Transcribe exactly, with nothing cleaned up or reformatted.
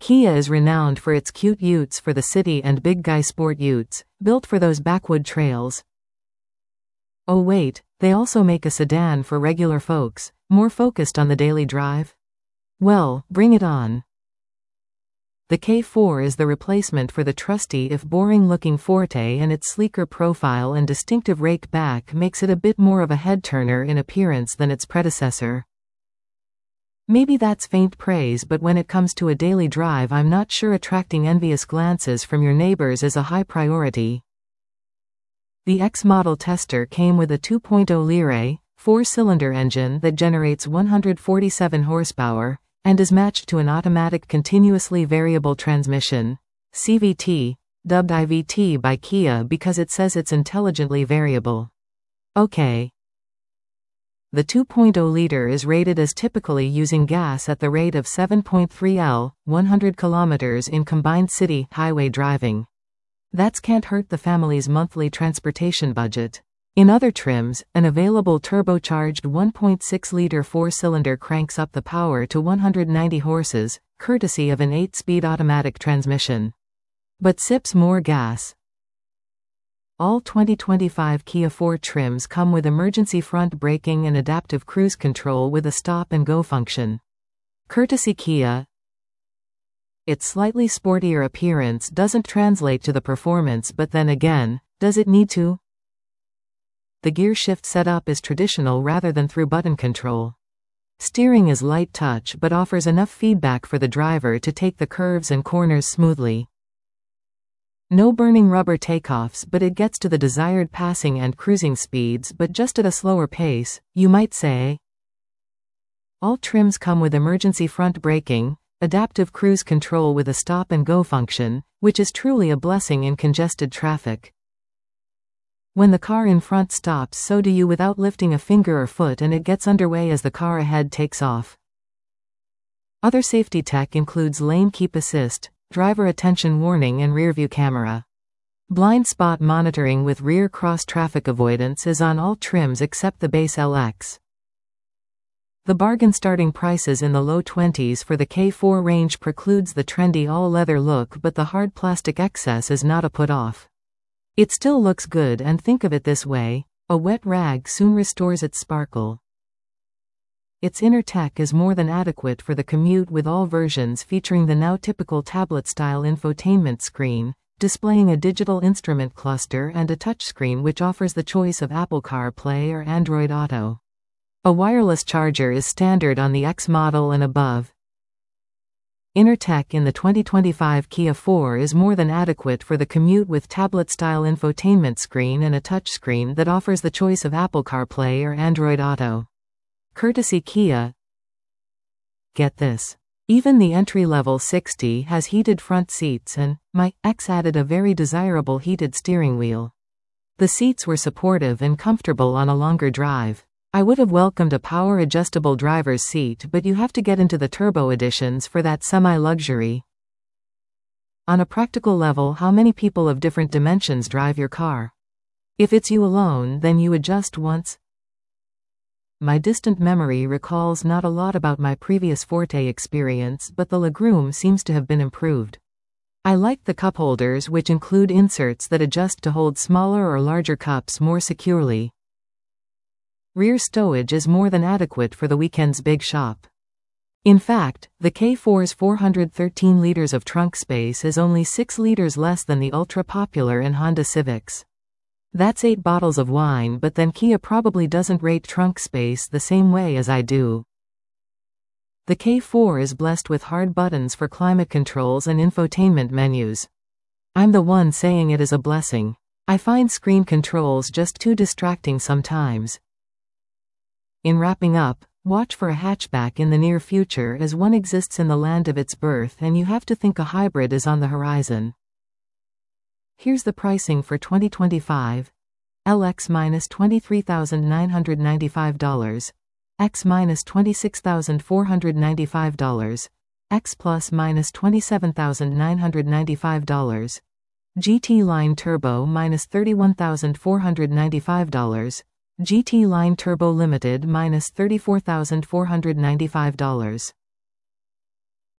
Kia is renowned for its cute utes for the city and big guy sport utes, built for those backwood trails. Oh wait, they also make a sedan for regular folks, more focused on the daily drive? Well, bring it on. The K four is the replacement for the trusty if boring-looking Forte, and its sleeker profile and distinctive rake back makes it a bit more of a head-turner in appearance than its predecessor. Maybe that's faint praise, but when it comes to a daily drive, I'm not sure attracting envious glances from your neighbors is a high priority. The X model tester came with a two point oh liter, four-cylinder engine that generates one hundred forty-seven horsepower, and is matched to an automatic continuously variable transmission, C V T, dubbed I V T by Kia because it says it's intelligently variable. Okay. The two point oh liter is rated as typically using gas at the rate of seven point three liters, one hundred kilometers in combined city highway driving. That's can't hurt the family's monthly transportation budget. In other trims, an available turbocharged one point six liter four-cylinder cranks up the power to one hundred ninety horses, courtesy of an eight-speed automatic transmission. But sips more gas. All twenty twenty-five Kia four trims come with emergency front braking and adaptive cruise control with a stop-and-go function. Courtesy Kia. Its slightly sportier appearance doesn't translate to the performance, but then again, does it need to? The gear shift setup is traditional rather than through button control. Steering is light touch but offers enough feedback for the driver to take the curves and corners smoothly. No burning rubber takeoffs, but it gets to the desired passing and cruising speeds, but just at a slower pace, you might say. All trims come with emergency front braking, adaptive cruise control with a stop-and-go function, which is truly a blessing in congested traffic. When the car in front stops, so do you without lifting a finger or foot, and it gets underway as the car ahead takes off. Other safety tech includes lane keep assist, driver attention warning and rearview camera. Blind spot monitoring with rear cross traffic avoidance is on all trims except the base L X. The bargain starting prices in the low twenties for the K four range precludes the trendy all-leather look, but the hard plastic excess is not a put-off. It still looks good, and think of it this way, a wet rag soon restores its sparkle. Its inner tech is more than adequate for the commute, with all versions featuring the now typical tablet-style infotainment screen, displaying a digital instrument cluster and a touchscreen which offers the choice of Apple CarPlay or Android Auto. A wireless charger is standard on the X model and above. Inner tech in the twenty twenty-five Kia four is more than adequate for the commute, with tablet-style infotainment screen and a touchscreen that offers the choice of Apple CarPlay or Android Auto. Courtesy Kia. Get this. Even the entry-level sixty has heated front seats, and my X added a very desirable heated steering wheel. The seats were supportive and comfortable on a longer drive. I would have welcomed a power-adjustable driver's seat, but you have to get into the turbo editions for that semi-luxury. On a practical level, how many people of different dimensions drive your car? If it's you alone, then you adjust once. My distant memory recalls not a lot about my previous Forte experience, but the legroom seems to have been improved. I like the cup holders, which include inserts that adjust to hold smaller or larger cups more securely. Rear stowage is more than adequate for the weekend's big shop. In fact, the K four's four hundred thirteen liters of trunk space is only six liters less than the ultra-popular and Honda Civics. That's eight bottles of wine, but then Kia probably doesn't rate trunk space the same way as I do. The K four is blessed with hard buttons for climate controls and infotainment menus. I'm the one saying it is a blessing. I find screen controls just too distracting sometimes. In wrapping up, watch for a hatchback in the near future, as one exists in the land of its birth, and you have to think a hybrid is on the horizon. Here's the pricing for twenty twenty-five. L X minus twenty-three thousand nine hundred ninety-five dollars. X minus twenty-six thousand four hundred ninety-five dollars. X Plus minus twenty-seven thousand nine hundred ninety-five dollars. G T Line Turbo minus thirty-one thousand four hundred ninety-five dollars. G T Line Turbo Limited minus thirty-four thousand four hundred ninety-five dollars.